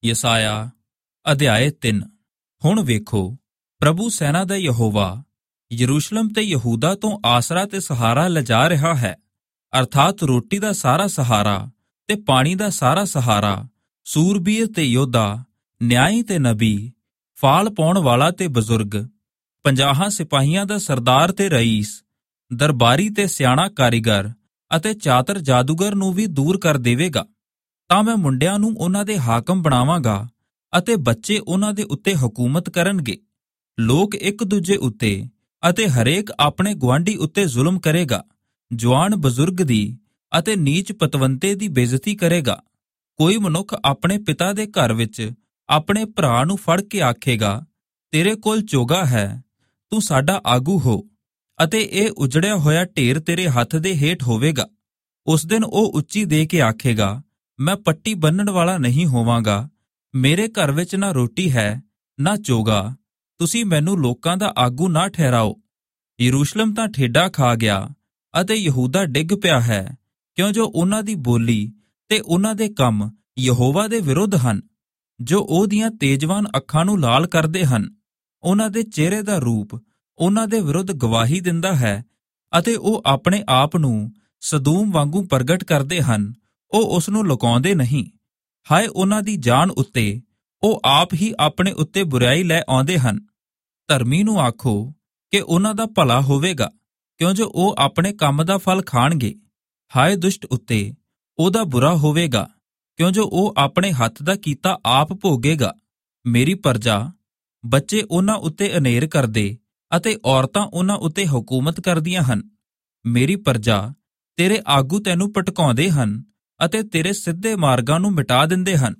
ਯਸਾਇਆ ਅਧਿਆਇ 3। ਹੁਣ ਵੇਖੋ, ਪ੍ਰਭੂ ਸੈਨਾ ਦਾ ਯਹੋਵਾ ਯਰੂਸ਼ਲਮ ਤੇ ਯਹੂਦਾ ਤੋਂ ਆਸਰਾ ਤੇ ਸਹਾਰਾ ਲਿਜਾ ਰਿਹਾ ਹੈ, ਅਰਥਾਤ ਰੋਟੀ ਦਾ ਸਾਰਾ ਸਹਾਰਾ ਤੇ ਪਾਣੀ ਦਾ ਸਾਰਾ ਸਹਾਰਾ, ਸੂਰਬੀਰ ਤੇ ਯੋਧਾ, ਨਿਆਈ ਤੇ ਨਬੀ, ਫਾਲ ਪਾਉਣ ਵਾਲਾ ਤੇ ਬਜ਼ੁਰਗ, 50 ਸਿਪਾਹੀਆਂ ਦਾ ਸਰਦਾਰ ਤੇ ਰਈਸ, ਦਰਬਾਰੀ ਤੇ ਸਿਆਣਾ ਕਾਰੀਗਰ ਅਤੇ ਚਾਤਰ ਜਾਦੂਗਰ ਨੂੰ ਵੀ ਦੂਰ ਕਰ ਦੇਵੇਗਾ। ਤਾਂ ਮੈਂ ਮੁੰਡਿਆਂ ਨੂੰ ਉਹਨਾਂ ਦੇ ਹਾਕਮ ਬਣਾਵਾਂਗਾ ਅਤੇ ਬੱਚੇ ਉਹਨਾਂ ਦੇ ਉੱਤੇ ਹਕੂਮਤ ਕਰਨਗੇ। ਲੋਕ ਇੱਕ ਦੂਜੇ ਉੱਤੇ ਅਤੇ ਹਰੇਕ ਆਪਣੇ ਗੁਆਂਢੀ ਉੱਤੇ ਜ਼ੁਲਮ ਕਰੇਗਾ। ਜਵਾਨ ਬਜ਼ੁਰਗ ਦੀ ਅਤੇ ਨੀਚ ਪਤਵੰਤੇ ਦੀ ਬੇਇੱਜ਼ਤੀ ਕਰੇਗਾ। ਕੋਈ ਮਨੁੱਖ ਆਪਣੇ ਪਿਤਾ ਦੇ ਘਰ ਵਿੱਚ ਆਪਣੇ ਭਰਾ ਨੂੰ ਫੜ ਕੇ ਆਖੇਗਾ, ਤੇਰੇ ਕੋਲ ਚੋਗਾ ਹੈ, ਤੂੰ ਸਾਡਾ ਆਗੂ ਹੋ, ਅਤੇ ਇਹ ਉਜੜਿਆ ਹੋਇਆ ਢੇਰ ਤੇਰੇ ਹੱਥ ਦੇ ਹੇਠ ਹੋਵੇਗਾ। ਉਸ ਦਿਨ ਉਹ ਉੱਚੀ ਦੇ ਕੇ ਆਖੇਗਾ, ਮੈਂ ਪੱਟੀ ਬੰਨਣ ਵਾਲਾ ਨਹੀਂ ਹੋਵਾਂਗਾ, ਮੇਰੇ ਘਰ ਵਿੱਚ ਨਾ ਰੋਟੀ ਹੈ ਨਾ ਚੋਗਾ, ਤੁਸੀਂ ਮੈਨੂੰ ਲੋਕਾਂ ਦਾ ਆਗੂ ਨਾ ਠਹਿਰਾਓ। ਯਰੂਸ਼ਲਮ ਤਾਂ ਠੇਡਾ ਖਾ ਗਿਆ ਅਤੇ ਯਹੂਦਾ ਡਿੱਗ ਪਿਆ ਹੈ, ਕਿਉਂ ਜੋ ਉਹਨਾਂ ਦੀ ਬੋਲੀ ਤੇ ਉਹਨਾਂ ਦੇ ਕੰਮ ਯਹੋਵਾ ਦੇ ਵਿਰੁੱਧ ਹਨ, ਜੋ ਉਹਦੀਆਂ ਤੇਜਵਾਨ ਅੱਖਾਂ ਨੂੰ ਲਾਲ ਕਰਦੇ ਹਨ। ਉਹਨਾਂ ਦੇ ਚਿਹਰੇ ਦਾ ਰੂਪ ਉਹਨਾਂ ਦੇ ਵਿਰੁੱਧ ਗਵਾਹੀ ਦਿੰਦਾ ਹੈ ਅਤੇ ਉਹ ਆਪਣੇ ਆਪ ਨੂੰ ਸਦੂਮ ਵਾਂਗੂ ਪ੍ਰਗਟ ਕਰਦੇ ਹਨ, ਉਹ ਉਸ ਨੂੰ ਲੁਕਾਉਂਦੇ ਨਹੀਂ। ਹਾਏ ਉਹਨਾਂ ਦੀ ਜਾਨ ਉੱਤੇ, ਉਹ ਆਪ ਹੀ ਆਪਣੇ ਉੱਤੇ ਬੁਰਾਈ ਲੈ ਆਉਂਦੇ ਹਨ। ਧਰਮੀ ਨੂੰ ਆਖੋ ਕਿ ਉਹਨਾਂ ਦਾ ਭਲਾ ਹੋਵੇਗਾ, ਕਿਉਂ ਜੋ ਉਹ ਆਪਣੇ ਕੰਮ ਦਾ ਫਲ ਖਾਣਗੇ। ਹਾਏ ਦੁਸ਼ਟ ਉੱਤੇ, ਉਹਦਾ ਬੁਰਾ ਹੋਵੇਗਾ, ਕਿਉਂ ਜੋ ਉਹ ਆਪਣੇ ਹੱਥ ਦਾ ਕੀਤਾ ਆਪ ਭੋਗੇਗਾ। ਮੇਰੀ ਪਰਜਾ, ਬੱਚੇ ਉਹਨਾਂ ਉੱਤੇ ਅਨੇਰ ਕਰਦੇ ਅਤੇ ਔਰਤਾਂ ਉਹਨਾਂ ਉੱਤੇ ਹਕੂਮਤ ਕਰਦੀਆਂ ਹਨ। ਮੇਰੀ ਪਰਜਾ, ਤੇਰੇ ਆਗੂ ਤੈਨੂੰ ਭਟਕਾਉਂਦੇ ਹਨ ਅਤੇ ਤੇਰੇ ਸਿੱਧੇ ਮਾਰਗਾਂ ਨੂੰ ਮਿਟਾ ਦਿੰਦੇ ਹਨ।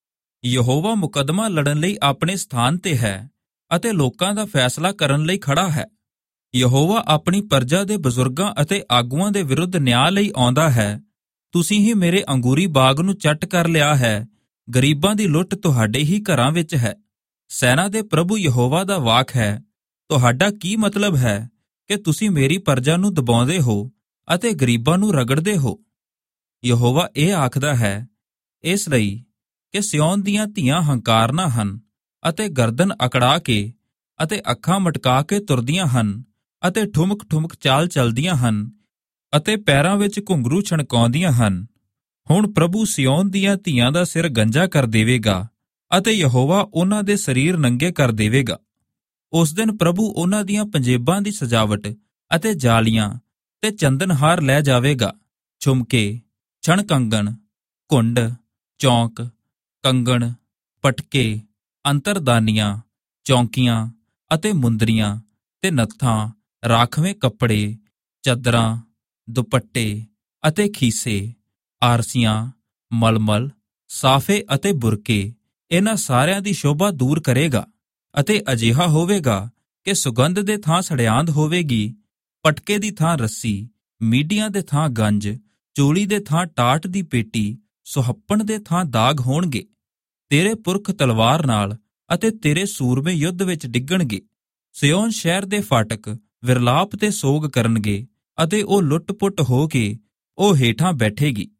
ਯਹੋਵਾ ਮੁਕੱਦਮਾ ਲੜਨ ਲਈ ਆਪਣੇ ਸਥਾਨ ਤੇ ਹੈ ਅਤੇ ਲੋਕਾਂ ਦਾ ਫੈਸਲਾ ਕਰਨ ਲਈ ਖੜਾ ਹੈ। ਯਹੋਵਾ ਆਪਣੀ ਪਰਜਾ ਦੇ ਬਜ਼ੁਰਗਾਂ ਅਤੇ ਆਗੂਆਂ ਦੇ ਵਿਰੁੱਧ ਨਿਆਂ ਲਈ ਆਉਂਦਾ ਹੈ। ਤੁਸੀਂ ਹੀ ਮੇਰੇ ਅੰਗੂਰੀ ਬਾਗ ਨੂੰ ਚੱਟ ਕਰ ਲਿਆ ਹੈ, ਗਰੀਬਾਂ ਦੀ ਲੁੱਟ ਤੁਹਾਡੇ ਹੀ ਘਰਾਂ ਵਿੱਚ ਹੈ। ਸੈਨਾ ਦੇ ਪ੍ਰਭੂ ਯਹੋਵਾ ਦਾ ਵਾਕ ਹੈ, ਤੁਹਾਡਾ ਕੀ ਮਤਲਬ ਹੈ ਕਿ ਤੁਸੀਂ ਮੇਰੀ ਪਰਜਾ ਨੂੰ ਦਬਾਉਂਦੇ ਹੋ ਅਤੇ ਗਰੀਬਾਂ ਨੂੰ ਰਗੜਦੇ ਹੋ? ਯਹੋਵਾ ਇਹ ਆਖਦਾ ਹੈ, ਇਸ ਲਈ ਕਿ ਸਿਯੋਨ ਦੀਆਂ ਧੀਆਂ ਹੰਕਾਰਨਾ ਹਨ ਅਤੇ ਗਰਦਨ ਅਕੜਾ ਕੇ ਅਤੇ ਅੱਖਾਂ ਮਟਕਾ ਕੇ ਤੁਰਦੀਆਂ ਹਨ ਅਤੇ ਠੁਮਕ ਠੁਮਕ ਚਾਲ ਚਲਦੀਆਂ ਹਨ ਅਤੇ ਪੈਰਾਂ ਵਿੱਚ ਘੁੰਗਰੂ ਛਣਕਾਉਂਦੀਆਂ ਹਨ। ਹੁਣ ਪ੍ਰਭੂ ਸਿਯੋਨ ਦੀਆਂ ਧੀਆਂ ਦਾ ਸਿਰ ਗੰਜਾ ਕਰ ਦੇਵੇਗਾ ਅਤੇ ਯਹੋਵਾ ਉਹਨਾਂ ਦੇ ਸਰੀਰ ਨੰਗੇ ਕਰ ਦੇਵੇਗਾ। ਉਸ ਦਿਨ ਪ੍ਰਭੂ ਉਹਨਾਂ ਦੀਆਂ ਪੰਜੇਬਾਂ ਦੀ ਸਜਾਵਟ ਅਤੇ ਜਾਲੀਆਂ ਤੇ ਚੰਦਨਹਾਰ ਲੈ ਜਾਵੇਗਾ। ਝੁਮਕੇ, ਛਣ ਕੰਗਣ, ਘੁੰਡ, ਚੌਂਕ, ਕੰਗਣ, ਪਟਕੇ, ਅੰਤਰਦਾਨੀਆਂ, ਚੌਂਕੀਆਂ ਅਤੇ ਮੁੰਦਰੀਆਂ ਤੇ ਨੱਥਾਂ, ਰਾਖਵੇਂ ਕੱਪੜੇ, ਚੱਦਰਾਂ, ਦੁਪੱਟੇ ਅਤੇ ਖੀਸੇ, ਆਰਸੀਆਂ, ਮਲਮਲ, ਸਾਫੇ ਅਤੇ ਬੁਰਕੇ, ਇਹਨਾਂ ਸਾਰਿਆਂ ਦੀ ਸ਼ੋਭਾ ਦੂਰ ਕਰੇਗਾ। ਅਤੇ ਅਜਿਹਾ ਹੋਵੇਗਾ ਕਿ ਸੁਗੰਧ ਦੇ ਥਾਂ ਸੜਿਆਂਦ ਹੋਵੇਗੀ, ਪਟਕੇ ਦੀ ਥਾਂ ਰੱਸੀ, ਮੀਡੀਆਂ ਦੇ ਥਾਂ ਗੰਜ, ਚੋਲੀ ਦੇ ਥਾਂ ਟਾਟ ਦੀ ਪੇਟੀ, ਸੁਹੱਪਣ ਦੇ ਥਾਂ ਦਾਗ ਹੋਣਗੇ। ਤੇਰੇ ਪੁਰਖ ਤਲਵਾਰ ਨਾਲ ਅਤੇ ਤੇਰੇ ਸੂਰਮੇ ਯੁੱਧ ਵਿੱਚ ਡਿੱਗਣਗੇ। ਸਿਯੋਨ ਸ਼ਹਿਰ ਦੇ ਫਾਟਕ ਵਿਰਲਾਪ ਤੇ ਸੋਗ ਕਰਨਗੇ ਅਤੇ ਉਹ ਲੁੱਟ-ਪੁੱਟ ਹੋ ਕੇ ਉਹ ਹੇਠਾਂ ਬੈਠੇਗੀ।